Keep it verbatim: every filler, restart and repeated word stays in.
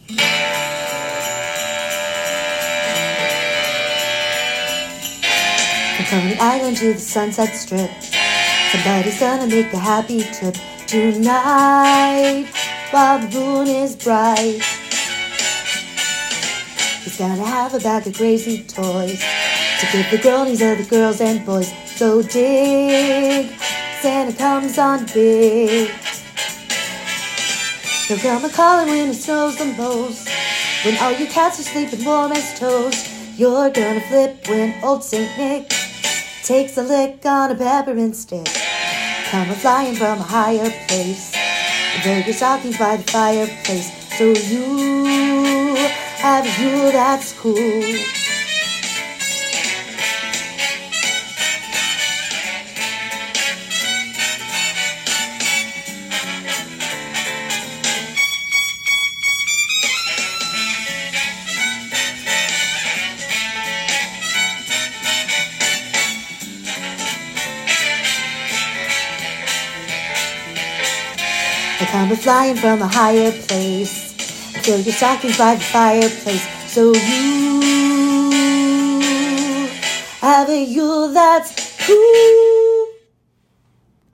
From Coney Island to the Sunset Strip, somebody's gonna make a happy trip tonight while the moon is bright. He's gonna have a bag of crazy toys to give the girlies of the girls and boys. So dig, Santa comes on big. He'll come a-calling when it snows the most, when all your cats are sleeping warm as toast. You're gonna flip when old Saint Nick takes a lick on a peppermint stick. Come a-flying from a higher place and bury your stockings by the fireplace. So you have a Yule that's cool. I come a-flying from a higher place and fill your stockings by the fireplace. So you have a Yule that's cool.